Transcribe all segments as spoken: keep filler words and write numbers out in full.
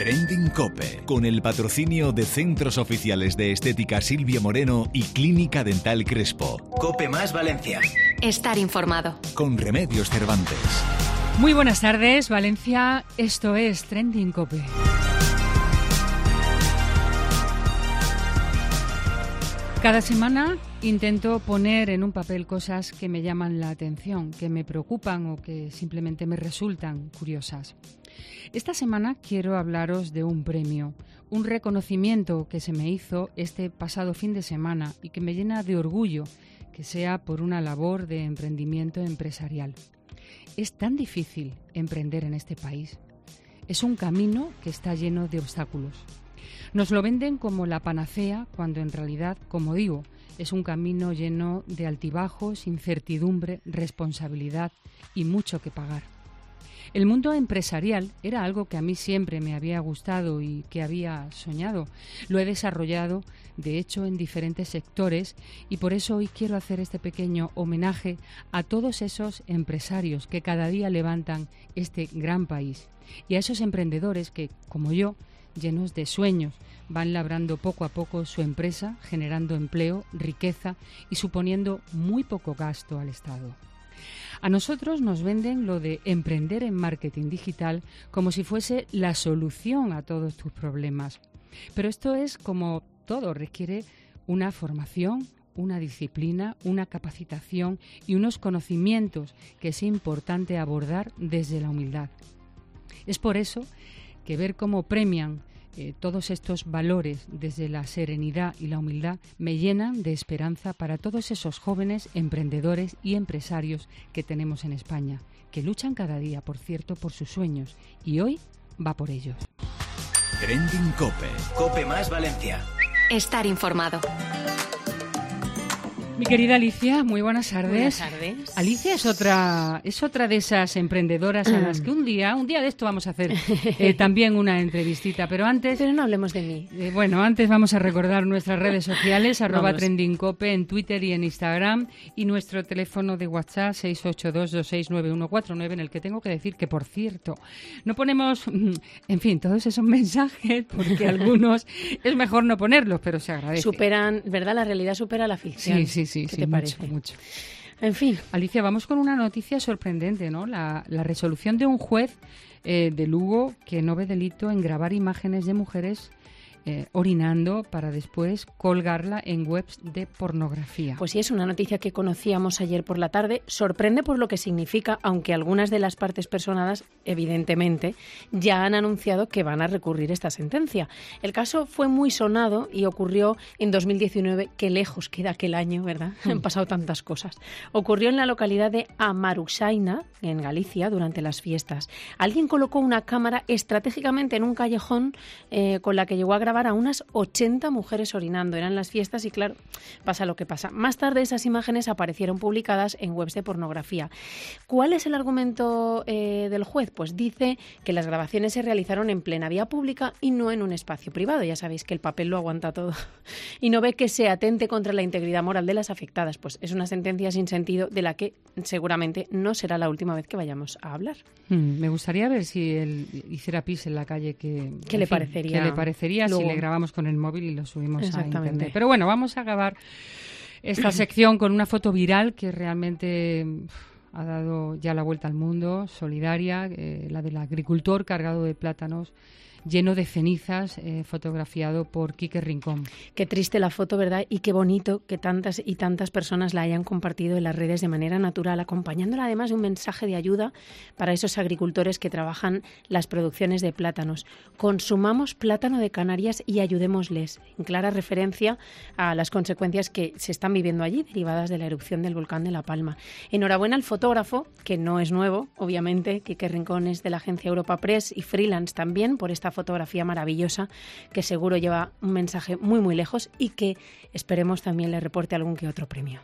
Trending Cope, con el patrocinio de Centros Oficiales de Estética Silvia Moreno y Clínica Dental Crespo. Cope más Valencia. Estar informado. Con Remedios Cervantes. Muy buenas tardes, Valencia. Esto es Trending Cope. Cada semana intento poner en un papel cosas que me llaman la atención, que me preocupan o que simplemente me resultan curiosas. Esta semana quiero hablaros de un premio, un reconocimiento que se me hizo este pasado fin de semana y que me llena de orgullo que sea por una labor de emprendimiento empresarial. Es tan difícil emprender en este país. Es un camino que está lleno de obstáculos. Nos lo venden como la panacea cuando en realidad, como digo, es un camino lleno de altibajos, incertidumbre, responsabilidad y mucho que pagar. El mundo empresarial era algo que a mí siempre me había gustado y que había soñado. Lo he desarrollado, de hecho, en diferentes sectores y por eso hoy quiero hacer este pequeño homenaje a todos esos empresarios que cada día levantan este gran país y a esos emprendedores que, como yo, llenos de sueños, van labrando poco a poco su empresa, generando empleo, riqueza y suponiendo muy poco gasto al Estado. A nosotros nos venden lo de emprender en marketing digital como si fuese la solución a todos tus problemas. Pero esto es como todo, requiere una formación, una disciplina, una capacitación y unos conocimientos que es importante abordar desde la humildad. Es por eso que ver cómo premian eh, todos estos valores desde la serenidad y la humildad me llenan de esperanza para todos esos jóvenes emprendedores y empresarios que tenemos en España, que luchan cada día, por cierto, por sus sueños y hoy va por ellos. Trending Cope. Cope más Valencia. Estar informado. Mi querida Alicia, muy buenas tardes. Buenas tardes. Alicia es otra es otra de esas emprendedoras a las que un día, un día de esto vamos a hacer eh, también una entrevistita, pero antes... Pero no hablemos de mí. Eh, bueno, antes vamos a recordar nuestras redes sociales, arroba Vamos. Trending Cope en Twitter y en Instagram, y nuestro teléfono de WhatsApp seis ocho dos, dos seis nueve uno cuatro nueve, en el que tengo que decir que, por cierto, no ponemos, en fin, todos esos mensajes, porque algunos es mejor no ponerlos, pero se agradece. Superan, ¿verdad? La realidad supera la ficción. Sí, sí, sí, ¿Qué sí, te mucho, parece? mucho. En fin. Alicia, vamos con una noticia sorprendente, ¿no? La, la resolución de un juez eh, de Lugo que no ve delito en grabar imágenes de mujeres eh, orinando para después colgarla en webs de pornografía. Pues sí, es una noticia que conocíamos ayer por la tarde. Sorprende por lo que significa, aunque algunas de las partes personadas, evidentemente, ya han anunciado que van a recurrir esta sentencia. El caso fue muy sonado y ocurrió en dos mil diecinueve, que lejos queda aquel año, ¿verdad? Mm. Han pasado tantas cosas. Ocurrió en la localidad de Amaruxaina, en Galicia, durante las fiestas. Alguien colocó una cámara estratégicamente en un callejón eh, con la que llegó a grabar a unas ochenta mujeres orinando. Eran las fiestas y, claro, pasa lo que pasa. Más tarde esas imágenes aparecieron publicadas en webs de pornografía. ¿Cuál es el argumento eh, del juez? Pues dice que las grabaciones se realizaron en plena vía pública y no en un espacio privado. Ya sabéis que el papel lo aguanta todo. Y no ve que se atente contra la integridad moral de las afectadas. Pues es una sentencia sin sentido de la que seguramente no será la última vez que vayamos a hablar. Hmm, me gustaría ver si él hiciera pis en la calle. Que, ¿Qué le fin, parecería? ¿Qué le parecería Luego. Si le grabamos con el móvil y lo subimos a Exactamente. internet? Pero bueno, vamos a acabar esta sección con una foto viral que realmente ha dado ya la vuelta al mundo, solidaria, eh, la del agricultor cargado de plátanos, lleno de cenizas, eh, fotografiado por Quique Rincón. Qué triste la foto, ¿verdad? Y qué bonito que tantas y tantas personas la hayan compartido en las redes de manera natural, acompañándola además de un mensaje de ayuda para esos agricultores que trabajan las producciones de plátanos. Consumamos plátano de Canarias y ayudémosles, en clara referencia a las consecuencias que se están viviendo allí, derivadas de la erupción del volcán de La Palma. Enhorabuena al fotógrafo, que no es nuevo, obviamente, Quique Rincón es de la agencia Europa Press y freelance también, por esta fotografía maravillosa que seguro lleva un mensaje muy muy lejos y que esperemos también le reporte algún que otro premio.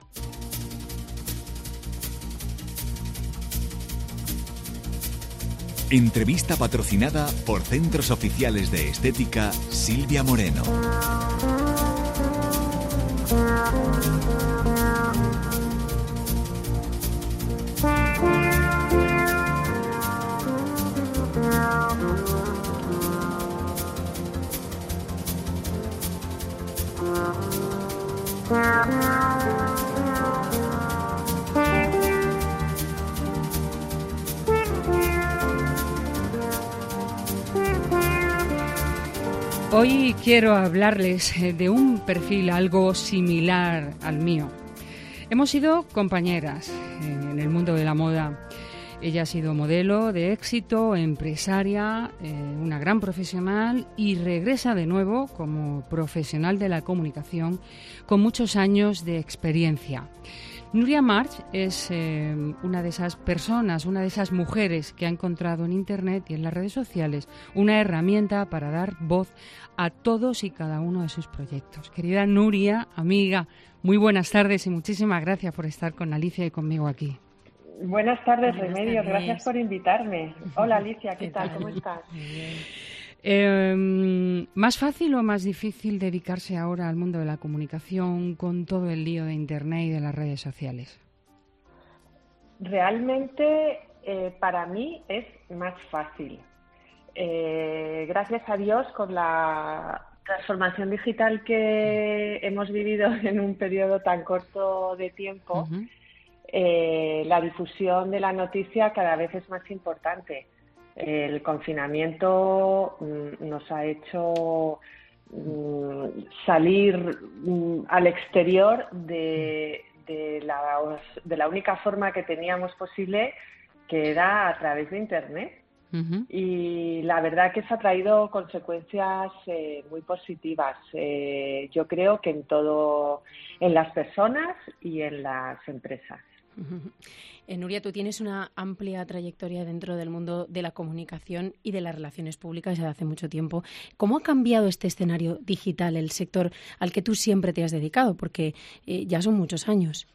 Entrevista patrocinada por Centros Oficiales de Estética Silvia Moreno. Hoy quiero hablarles de un perfil algo similar al mío. Hemos sido compañeras en el mundo de la moda. Ella ha sido modelo de éxito, empresaria, eh, una gran profesional y regresa de nuevo como profesional de la comunicación con muchos años de experiencia. Nuria March es eh, una de esas personas, una de esas mujeres que ha encontrado en Internet y en las redes sociales una herramienta para dar voz a todos y cada uno de sus proyectos. Querida Nuria, amiga, muy buenas tardes y muchísimas gracias por estar con Alicia y conmigo aquí. Buenas tardes, Buenas Remedios. tardes. Gracias por invitarme. Hola, Alicia, ¿qué, ¿Qué tal? tal? ¿Cómo estás? Muy bien. Eh, ¿Más fácil o más difícil dedicarse ahora al mundo de la comunicación con todo el lío de Internet y de las redes sociales? Realmente, eh, para mí es más fácil. Eh, gracias a Dios, con la transformación digital que hemos vivido en un periodo tan corto de tiempo, Uh-huh. eh, la difusión de la noticia cada vez es más importante. El confinamiento mm, nos ha hecho mm, salir mm, al exterior de, de, la, de la única forma que teníamos posible, que era a través de Internet. Uh-huh. Y la verdad que eso ha traído consecuencias eh, muy positivas. Eh, yo creo que en todo, en las personas y en las empresas. Eh, Nuria, tú tienes una amplia trayectoria dentro del mundo de la comunicación y de las relaciones públicas desde hace mucho tiempo. ¿Cómo ha cambiado este escenario digital, el sector al que tú siempre te has dedicado? Porque eh, ya son muchos años.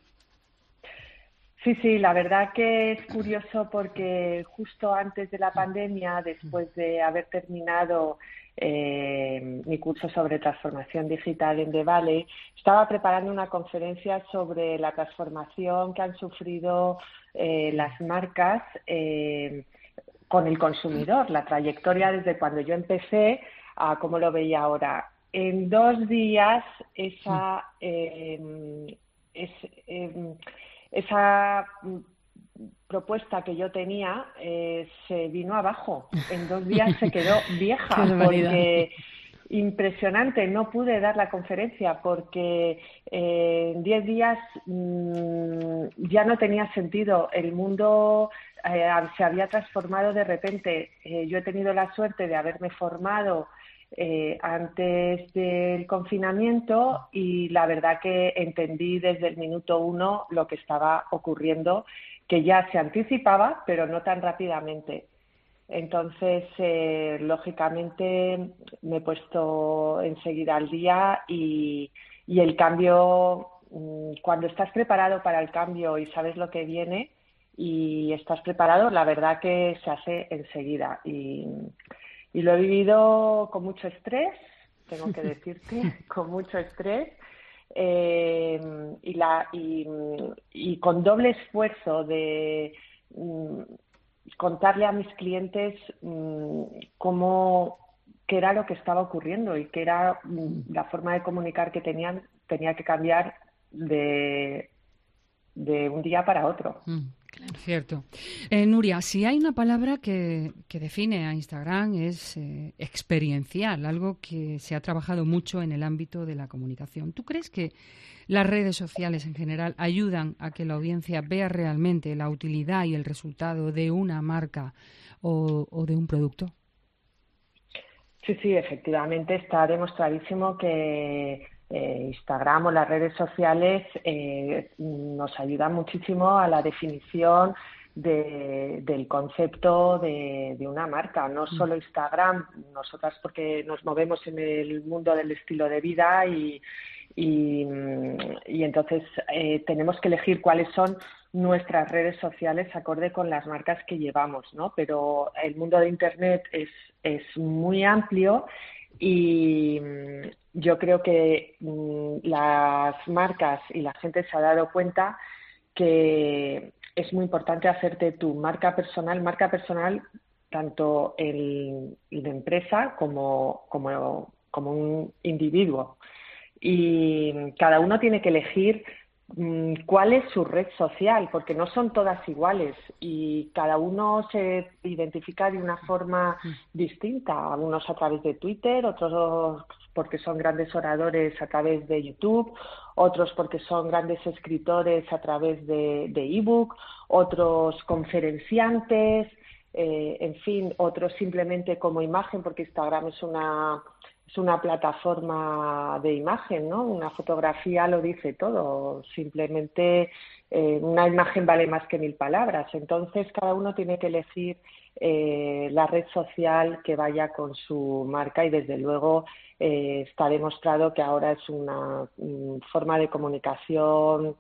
Sí, sí, la verdad que es curioso porque justo antes de la pandemia, después de haber terminado eh, mi curso sobre transformación digital en The Valley, estaba preparando una conferencia sobre la transformación que han sufrido eh, las marcas eh, con el consumidor, la trayectoria desde cuando yo empecé a cómo lo veía ahora. En dos días esa... Eh, es, eh, esa propuesta que yo tenía eh, se vino abajo. En dos días se quedó vieja porque impresionante. No pude dar la conferencia porque eh, en diez días mmm, ya no tenía sentido. El mundo eh, se había transformado de repente. Eh, yo he tenido la suerte de haberme formado Eh, antes del confinamiento y la verdad que entendí desde el minuto uno lo que estaba ocurriendo, que ya se anticipaba, pero no tan rápidamente. Entonces, eh, lógicamente, me he puesto enseguida al día y, y el cambio, cuando estás preparado para el cambio y sabes lo que viene y estás preparado, la verdad que se hace enseguida. Y Y lo he vivido con mucho estrés, tengo que decirte, con mucho estrés, eh, y, la, y, y con doble esfuerzo de mm, contarle a mis clientes mm, cómo, qué era lo que estaba ocurriendo y qué era mm, la forma de comunicar que tenían, tenía que cambiar de, de un día para otro. Mm. Claro. Cierto. Eh, Nuria, si hay una palabra que, que define a Instagram es eh, experiencial, algo que se ha trabajado mucho en el ámbito de la comunicación. ¿Tú crees que las redes sociales en general ayudan a que la audiencia vea realmente la utilidad y el resultado de una marca o, o de un producto? Sí, sí, efectivamente está demostradísimo que Eh, Instagram o las redes sociales eh, nos ayudan muchísimo a la definición de, del concepto de, de una marca. No solo Instagram, nosotras porque nos movemos en el mundo del estilo de vida y, y, y entonces eh, tenemos que elegir cuáles son nuestras redes sociales acorde con las marcas que llevamos, ¿no? Pero el mundo de Internet es, es muy amplio y yo creo que mmm, las marcas y la gente se ha dado cuenta que es muy importante hacerte tu marca personal, marca personal tanto en la empresa como, como, como un individuo. y cada uno tiene que elegir mmm, cuál es su red social, porque no son todas iguales y cada uno se identifica de una forma distinta, algunos a través de Twitter, otros porque son grandes oradores a través de YouTube, otros porque son grandes escritores a través de, de ebook, otros conferenciantes, eh, en fin, otros simplemente como imagen, porque Instagram es una, es una plataforma de imagen, ¿no? Una fotografía lo dice todo, simplemente eh, una imagen vale más que mil palabras, entonces cada uno tiene que elegir eh, la red social que vaya con su marca y desde luego Eh, está demostrado que ahora es una um, forma de comunicación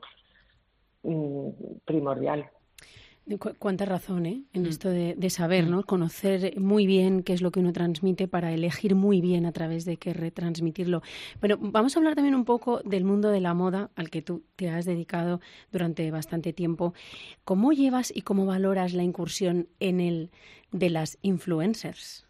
um, primordial. Cu- cuánta razón, ¿eh? En mm. esto de, de saber, ¿no? Conocer muy bien qué es lo que uno transmite para elegir muy bien a través de qué retransmitirlo. Pero vamos a hablar también un poco del mundo de la moda al que tú te has dedicado durante bastante tiempo. ¿Cómo llevas y cómo valoras la incursión en el de las influencers?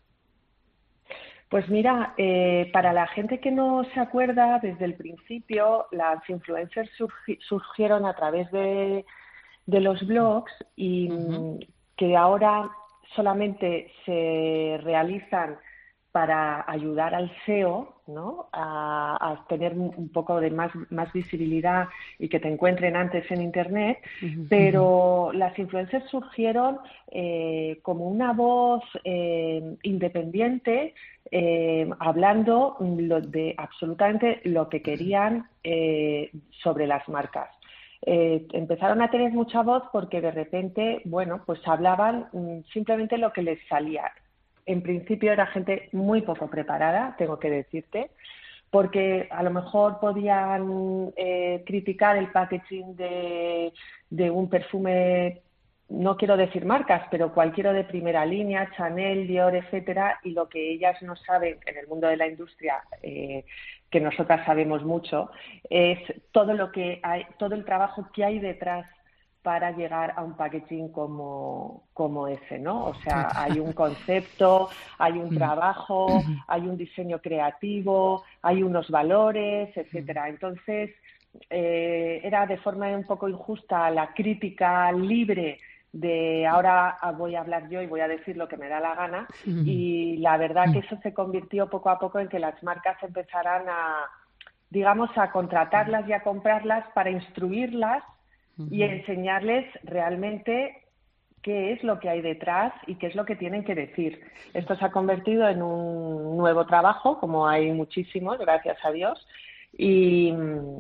Pues mira, eh, para la gente que no se acuerda, desde el principio las influencers surgi- surgieron a través de, de los blogs y uh-huh. que ahora solamente se realizan para ayudar al S E O, ¿no? a, a tener un poco de más, más visibilidad y que te encuentren antes en Internet, uh-huh. pero las influencers surgieron eh, como una voz eh, independiente, eh, hablando lo de absolutamente lo que querían eh, sobre las marcas. Eh, empezaron a tener mucha voz porque de repente, bueno, pues hablaban mm, simplemente lo que les salía. En principio era gente muy poco preparada, tengo que decirte, porque a lo mejor podían eh, criticar el packaging de, de un perfume, no quiero decir marcas, pero cualquiera de primera línea, Chanel, Dior, etcétera, y lo que ellas no saben en el mundo de la industria, eh, que nosotras sabemos mucho, es todo lo que hay, todo el trabajo que hay detrás para llegar a un packaging como, como ese, ¿no? O sea, hay un concepto, hay un trabajo, hay un diseño creativo, hay unos valores, etcétera. Entonces, eh, era de forma un poco injusta la crítica libre de ahora voy a hablar yo y voy a decir lo que me da la gana, y la verdad que eso se convirtió poco a poco en que las marcas empezaran a, digamos, a contratarlas y a comprarlas para instruirlas y enseñarles realmente qué es lo que hay detrás y qué es lo que tienen que decir. Esto se ha convertido en un nuevo trabajo, como hay muchísimos, gracias a Dios, y,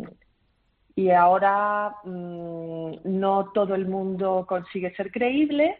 y ahora mmm, no todo el mundo consigue ser creíble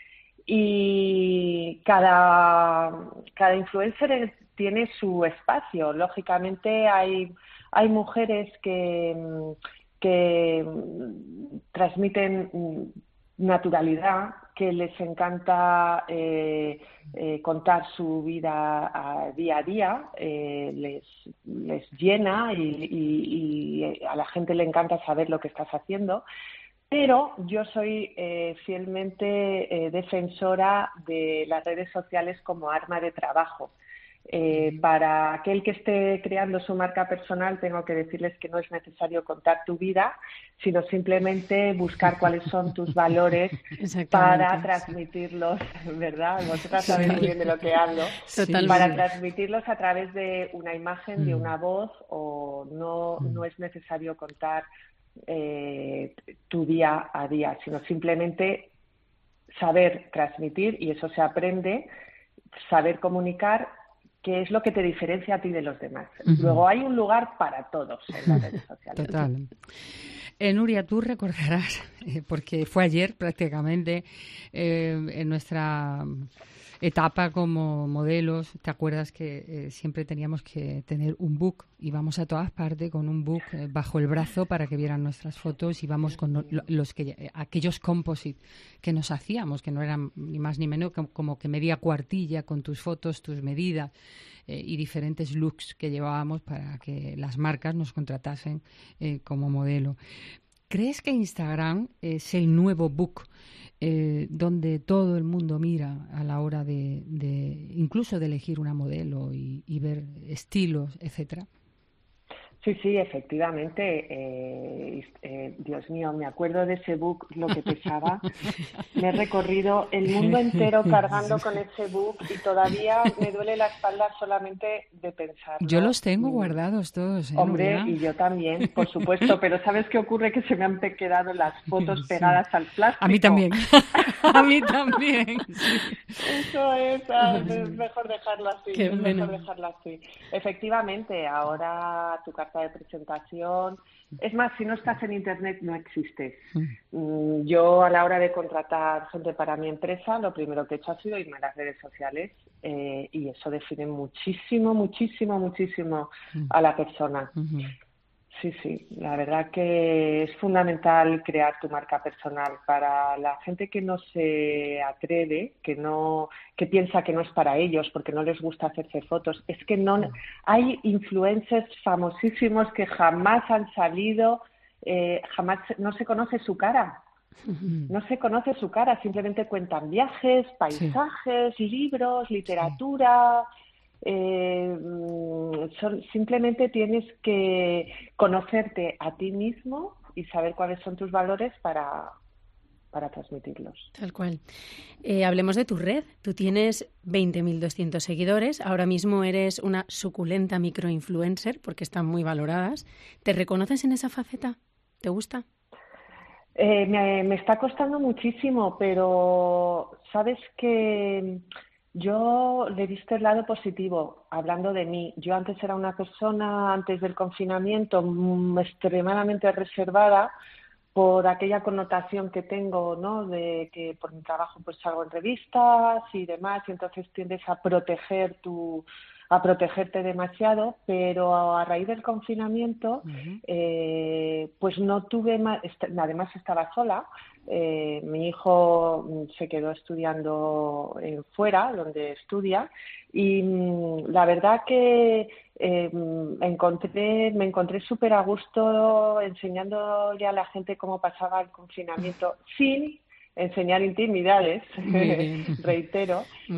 y cada, cada influencer tiene su espacio. Lógicamente hay, hay mujeres que... que transmiten naturalidad, que les encanta eh, eh, contar su vida a día a día, eh, les, les llena y, y, y a la gente le encanta saber lo que estás haciendo, pero yo soy eh, fielmente eh, defensora de las redes sociales como arma de trabajo. Eh, para aquel que esté creando su marca personal, tengo que decirles que no es necesario contar tu vida, sino simplemente buscar cuáles son tus valores para transmitirlos, ¿verdad? Vosotras sabéis muy bien de lo que hablo. Totalmente. Para transmitirlos a través de una imagen, de una voz, o no, no es necesario contar eh, tu día a día, sino simplemente saber transmitir, y eso se aprende, saber comunicar, que es lo que te diferencia a ti de los demás. Uh-huh. Luego hay un lugar para todos en las redes sociales. Total. Eh, Nuria, tú recordarás, eh, porque fue ayer prácticamente, eh, en nuestra etapa como modelos, ¿te acuerdas que eh, siempre teníamos que tener un book? Íbamos a todas partes con un book eh, bajo el brazo para que vieran nuestras fotos, íbamos con no, los que eh, aquellos composite que nos hacíamos, que no eran ni más ni menos que, como que media cuartilla con tus fotos, tus medidas eh, y diferentes looks que llevábamos para que las marcas nos contratasen eh, como modelo. ¿Crees que Instagram es el nuevo book eh, donde todo el mundo mira a la hora de, de incluso de elegir una modelo y, y ver estilos, etcétera? Sí, sí, efectivamente. Eh, eh, Dios mío, me acuerdo de ese book, lo que pesaba. Me he recorrido el mundo entero cargando con ese book y todavía me duele la espalda solamente de pensar. Yo los tengo guardados todos. ¿eh, Hombre, Nuria? y yo también, por supuesto. Pero ¿sabes qué ocurre? Que se me han quedado las fotos pegadas sí. al plástico. A mí también. A mí también. Sí. Eso es, es mejor dejarlo así. Qué es bueno. mejor dejarlo así. Efectivamente, ahora tu carta de presentación. Es más, si no estás en Internet no existes. Mm. Yo a la hora de contratar gente para mi empresa, lo primero que he hecho ha sido irme a las redes sociales eh, y eso define muchísimo, muchísimo, muchísimo mm. a la persona. Uh-huh. Sí, sí, la verdad que es fundamental crear tu marca personal. Para la gente que no se atreve, que no, que piensa que no es para ellos porque no les gusta hacerse fotos, es que no hay influencers famosísimos que jamás han salido, eh, jamás no se conoce su cara. No se conoce su cara, simplemente cuentan viajes, paisajes, sí. libros, literatura. Sí. Eh, son, simplemente tienes que conocerte a ti mismo y saber cuáles son tus valores para, para transmitirlos. Tal cual. Eh, hablemos de tu red. Tú tienes veinte mil doscientos seguidores. Ahora mismo eres una suculenta microinfluencer porque están muy valoradas. ¿Te reconoces en esa faceta? ¿Te gusta? Eh, me, me está costando muchísimo, pero sabes que yo le he visto el lado positivo, hablando de mí. Yo antes era una persona, antes del confinamiento, extremadamente reservada por aquella connotación que tengo, ¿no? De que por mi trabajo pues salgo en revistas y demás, y entonces tiendes a proteger tu, a protegerte demasiado, pero a raíz del confinamiento, uh-huh. eh, pues no tuve más, además estaba sola. Eh, mi hijo se quedó estudiando eh, fuera, donde estudia, y mm, la verdad que eh, encontré, me encontré súper a gusto enseñándole a la gente cómo pasaba el confinamiento sin enseñar intimidades, reitero,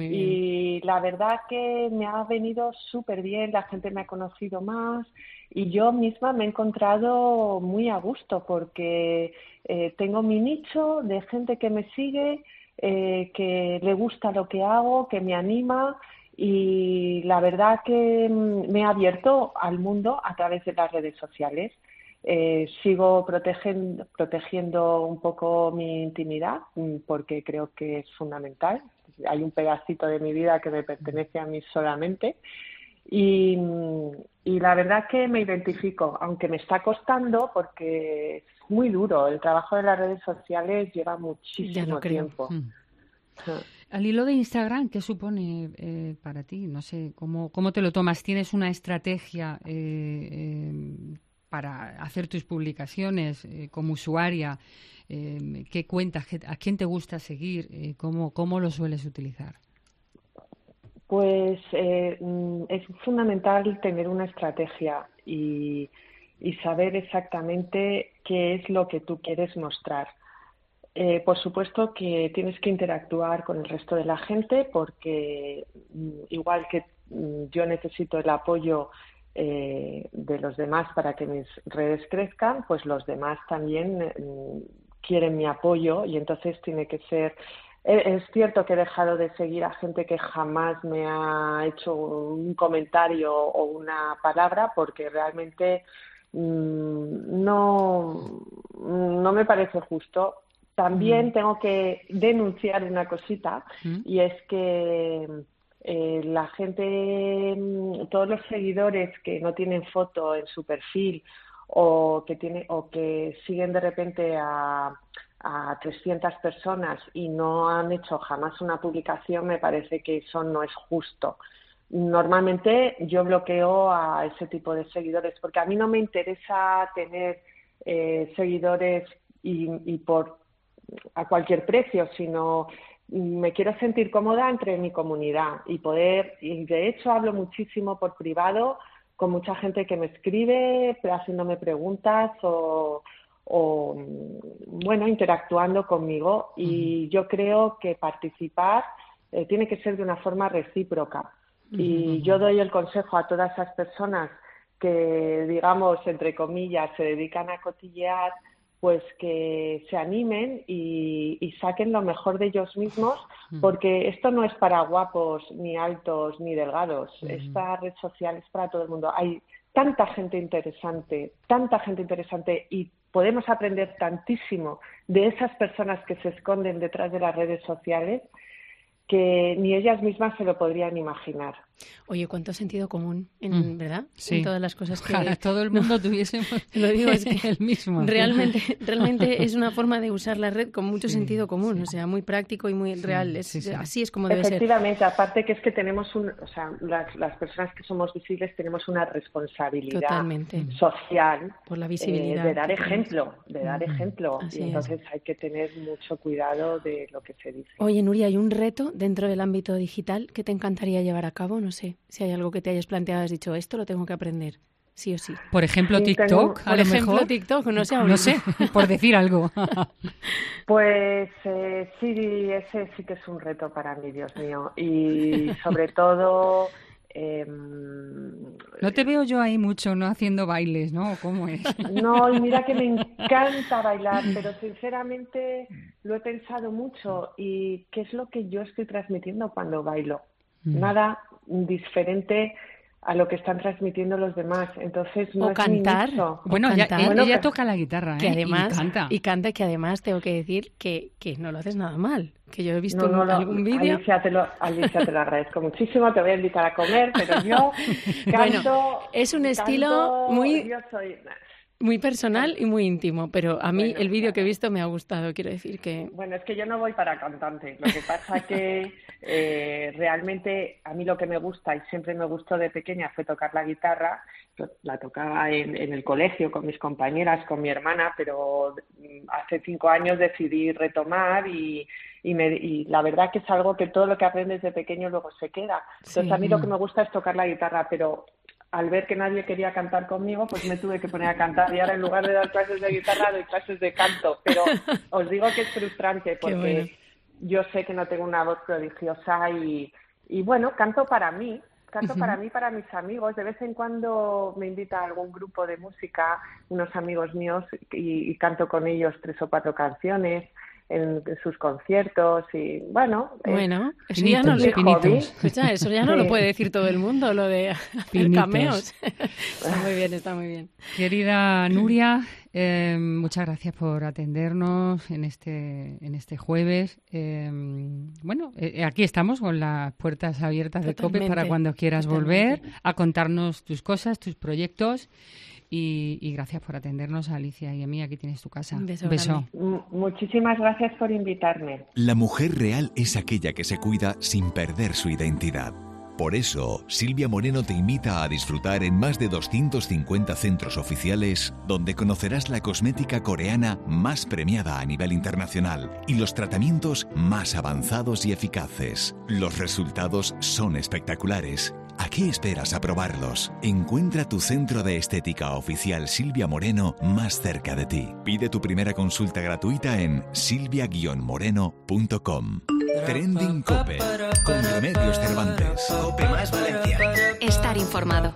y la verdad que me ha venido súper bien, la gente me ha conocido más y yo misma me he encontrado muy a gusto porque eh, tengo mi nicho de gente que me sigue, eh, que le gusta lo que hago, que me anima y la verdad que me ha abierto al mundo a través de las redes sociales. Eh, sigo protegen, protegiendo un poco mi intimidad porque creo que es fundamental. Hay un pedacito de mi vida que me pertenece a mí solamente y, y la verdad que me identifico, aunque me está costando porque es muy duro. El trabajo de las redes sociales lleva muchísimo tiempo. Mm. Al hilo de Instagram, ¿qué supone eh, para ti? No sé, ¿cómo, cómo te lo tomas? ¿Tienes una estrategia eh, eh, para hacer tus publicaciones eh, como usuaria? Eh, ¿Qué cuentas? ¿A quién te gusta seguir? Eh, ¿cómo, ¿Cómo lo sueles utilizar? Pues eh, es fundamental tener una estrategia y, y saber exactamente qué es lo que tú quieres mostrar. Eh, por supuesto que tienes que interactuar con el resto de la gente porque igual que yo necesito el apoyo Eh, de los demás para que mis redes crezcan, pues los demás también eh, quieren mi apoyo y entonces tiene que ser... Eh, es cierto que he dejado de seguir a gente que jamás me ha hecho un comentario o una palabra porque realmente mmm, no, no me parece justo. También mm. tengo que denunciar una cosita mm. y es que... Eh, la gente, todos los seguidores que no tienen foto en su perfil o que tiene, o que siguen de repente a, a trescientas personas y no han hecho jamás una publicación, me parece que eso no es justo. Normalmente yo bloqueo a ese tipo de seguidores porque a mí no me interesa tener eh, seguidores y, y por a cualquier precio, sino me quiero sentir cómoda entre mi comunidad y poder, y de hecho hablo muchísimo por privado con mucha gente que me escribe haciéndome preguntas o, o bueno, interactuando conmigo y yo creo que participar eh, tiene que ser de una forma recíproca y yo doy el consejo a todas esas personas que, digamos, entre comillas, se dedican a cotillear, pues que se animen y, y saquen lo mejor de ellos mismos, porque esto no es para guapos, ni altos, ni delgados. Mm. Esta red social es para todo el mundo. Hay tanta gente interesante, tanta gente interesante, y podemos aprender tantísimo de esas personas que se esconden detrás de las redes sociales, que ni ellas mismas se lo podrían imaginar. Oye, cuánto sentido común, en, mm, ¿verdad? Sí. En todas las cosas que... Ojalá todo el mundo no, tuviésemos lo digo, es que el mismo. Realmente, realmente es una forma de usar la red con mucho sí, sentido común, sí. o sea, muy práctico y muy sí, real. Es, sí, sí. Así es como debe ser. Efectivamente, aparte que es que tenemos un... O sea, las, las personas que somos visibles tenemos una responsabilidad Totalmente. social por la visibilidad, eh, de dar ejemplo, de dar mm, ejemplo. Así y entonces es. hay que tener mucho cuidado de lo que se dice. Oye, Nuria, ¿hay un reto dentro del ámbito digital que te encantaría llevar a cabo? No sé, si hay algo que te hayas planteado, has dicho, esto lo tengo que aprender, sí o sí. Por ejemplo, sí, TikTok, tengo, a por lo ejemplo, mejor. TikTok, no sé. No sé, por decir algo. Pues eh, sí, ese sí que es un reto para mí, Dios mío. Y sobre todo... Eh, no te veo yo ahí mucho, ¿no? Haciendo bailes, ¿no? ¿Cómo es? No, y mira que me encanta bailar, pero sinceramente lo he pensado mucho. ¿Y qué es lo que yo estoy transmitiendo cuando bailo? Mm. Nada diferente a lo que están transmitiendo los demás. Entonces no o es cantar. O bueno, cantar. Ella, bueno, ella toca la guitarra, que ¿eh? además, y canta. Y canta, que además tengo que decir que, que no lo haces nada mal. Que yo he visto no, no, algún vídeo. Alicia, te lo, Alicia, te lo agradezco muchísimo. Te voy a invitar a comer, pero yo canto... Bueno, es un estilo canto, muy... Yo soy... Muy personal y muy íntimo, pero a mí bueno, el vídeo que he visto me ha gustado, quiero decir que... Bueno, es que yo no voy para cantante, lo que pasa que eh, realmente a mí lo que me gusta y siempre me gustó de pequeña fue tocar la guitarra. La tocaba en, en el colegio con mis compañeras, con mi hermana, pero hace cinco años decidí retomar y, y, me, y la verdad que es algo que todo lo que aprendes de pequeño luego se queda. Entonces sí. A mí lo que me gusta es tocar la guitarra, pero... al ver que nadie quería cantar conmigo, pues me tuve que poner a cantar y ahora en lugar de dar clases de guitarra, doy clases de canto. Pero os digo que es frustrante porque bueno. Yo sé que no tengo una voz prodigiosa y, y bueno, canto para mí, canto uh-huh. para mí, para mis amigos. De vez en cuando me invita a algún grupo de música, unos amigos míos, y, y canto con ellos tres o cuatro canciones en sus conciertos y bueno bueno es, eso ya no es lo hobby. Escucha, eso ya no sí. lo puede decir todo el mundo, lo de hacer cameos. Está muy bien, está muy bien. Querida Nuria, eh, muchas gracias por atendernos en este en este jueves. Eh, bueno, eh, aquí estamos con las puertas abiertas de COPE para cuando quieras Totalmente. volver a contarnos tus cosas, tus proyectos. Y, y gracias por atendernos, a Alicia y a mí. Aquí tienes tu casa. Un beso. beso. Muchísimas gracias por invitarme. La mujer real es aquella que se cuida sin perder su identidad. Por eso, Silvia Moreno te invita a disfrutar en más de doscientos cincuenta centros oficiales, donde conocerás la cosmética coreana más premiada a nivel internacional y los tratamientos más avanzados y eficaces. Los resultados son espectaculares. ¿A qué esperas a probarlos? Encuentra tu centro de estética oficial Silvia Moreno más cerca de ti. Pide tu primera consulta gratuita en silvia guion moreno punto com. Trending Cope con Remedios Cervantes. Cope más Valencia. Estar informado.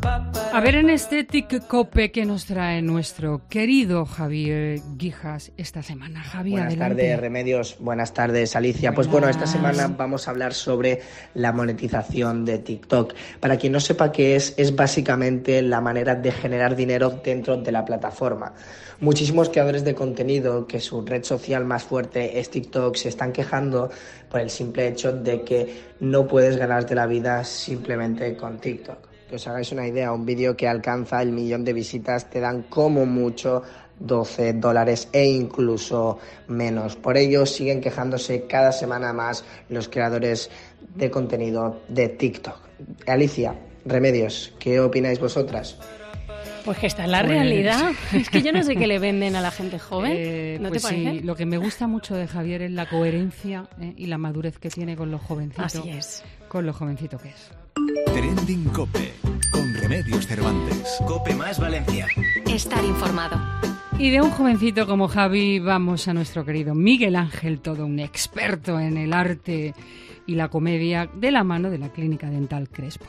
A ver en Estética Cope qué nos trae nuestro querido Javier Guijas esta semana. Javier, buenas adelante. tardes, Remedios. Buenas tardes, Alicia. Buenas. Pues bueno, esta semana vamos a hablar sobre la monetización de TikTok. Para quien no sepa qué es, es básicamente la manera de generar dinero dentro de la plataforma. Muchísimos creadores de contenido, que su red social más fuerte es TikTok, se están quejando por el simple hecho de que no puedes ganarte la vida simplemente con TikTok. Que os hagáis una idea, un vídeo que alcanza el millón de visitas te dan como mucho doce dólares e incluso menos. Por ello siguen quejándose cada semana más los creadores de contenido de TikTok. Alicia, Remedios, ¿qué opináis vosotras? Pues que está en la pues... realidad. Es que yo no sé qué le venden a la gente joven. Eh, ¿No pues te parece? Sí, lo que me gusta mucho de Javier es la coherencia eh, y la madurez que tiene con lo jovencito. Así es. Con lo jovencito que es. Trending Cope con Remedios Cervantes. Cope más Valencia. Estar informado. Y de un jovencito como Javi vamos a nuestro querido Miguel Ángel, todo un experto en el arte y la comedia, de la mano de la Clínica Dental Crespo.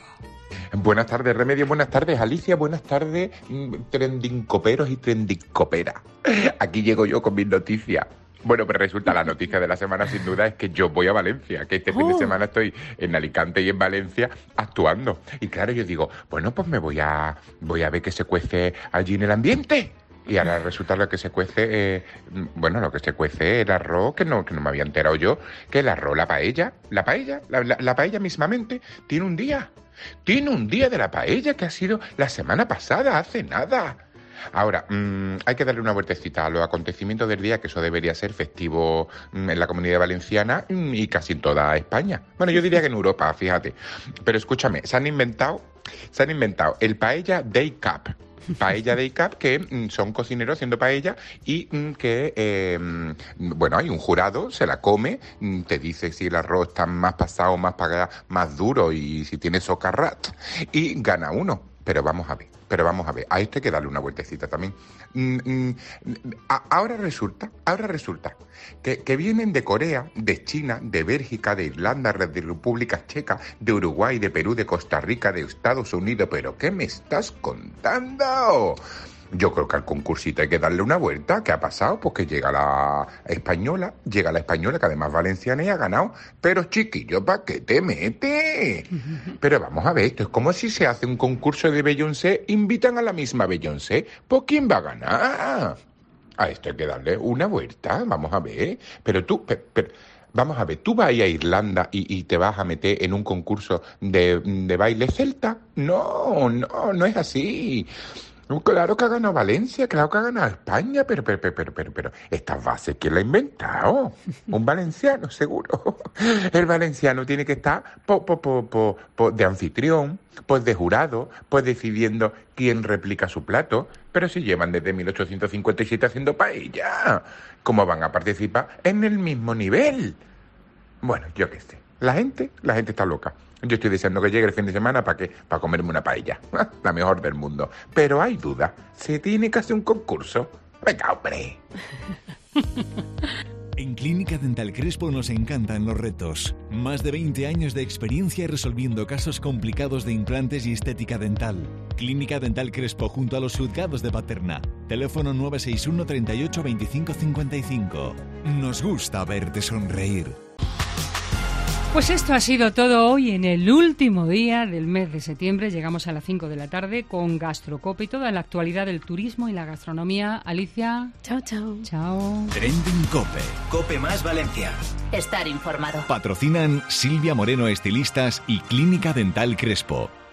Buenas tardes, Remedio, buenas tardes, Alicia, buenas tardes, trendincoperos y trendincoperas. Aquí llego yo con mis noticias. Bueno, pero resulta, la noticia de la semana sin duda es que yo voy a Valencia, que este oh. fin de semana estoy en Alicante y en Valencia actuando. Y claro, yo digo, bueno, pues me voy a, voy a ver qué se cuece allí en el ambiente. Y ahora resulta lo que se cuece, eh, bueno, lo que se cuece el arroz, que no, que no me había enterado yo, que el arroz, la paella, la paella, la, la, la paella mismamente tiene un día. Tiene un día de la paella que ha sido la semana pasada, hace nada. Ahora, mmm, hay que darle una vueltecita a los acontecimientos del día, que eso debería ser festivo mmm, en la Comunidad Valenciana mmm, y casi en toda España. Bueno, yo diría que en Europa, fíjate. Pero escúchame, se han inventado, se han inventado el Paella Day Cup. Paella Day Cup, que mm, son cocineros haciendo paella y mm, que, eh, bueno, hay un jurado, se la come, mm, te dice si el arroz está más pasado, más pagado, más duro y si tiene socarrat, y gana uno. Pero vamos a ver, pero vamos a ver, a esto hay que darle una vueltecita también. Mm, mm, a, ahora resulta, ahora resulta que, que vienen de Corea, de China, de Bélgica, de Irlanda, de República Checa, de Uruguay, de Perú, de Costa Rica, de Estados Unidos. ¿Pero qué me estás contando? Yo creo que al concursito hay que darle una vuelta. ¿Qué ha pasado? Pues que llega la española, llega la española, que además valenciana y ha ganado. Pero chiquillo, ¿para qué te metes? Pero vamos a ver, esto es como si se hace un concurso de Beyoncé, invitan a la misma Beyoncé. ¿Pues quién va a ganar? A esto hay que darle una vuelta, vamos a ver. Pero tú, pero, pero, vamos a ver, ¿tú vas a ir a Irlanda y, y te vas a meter en un concurso de, de baile celta? No, no, no es así. Claro que ha ganado Valencia, claro que ha ganado España, pero, pero, pero, pero, pero, pero esta base, ¿quién la ha inventado? Un valenciano, seguro. El valenciano tiene que estar po, po, po, po, po, de anfitrión, pues de jurado, pues decidiendo quién replica su plato. Pero si llevan desde mil ochocientos cincuenta y siete haciendo paella, ¿cómo van a participar en el mismo nivel? Bueno, yo qué sé. La gente, la gente está loca. Yo estoy deseando que llegue el fin de semana para que, para comerme una paella, la mejor del mundo. Pero hay duda, ¿se tiene que hacer un concurso? ¡Venga, hombre! En Clínica Dental Crespo nos encantan los retos. Más de veinte años de experiencia resolviendo casos complicados de implantes y estética dental. Clínica Dental Crespo junto a los juzgados de Paterna. Teléfono nueve seis uno, treinta y ocho, veinticinco cincuenta y cinco. Nos gusta verte sonreír. Pues esto ha sido todo hoy en el último día del mes de septiembre. Llegamos a las cinco de la tarde con Gastrocope y toda la actualidad del turismo y la gastronomía. Alicia. Chao, chao. Chao. Trending Cope. Cope más Valencia. Estar informado. Patrocinan Silvia Moreno Estilistas y Clínica Dental Crespo.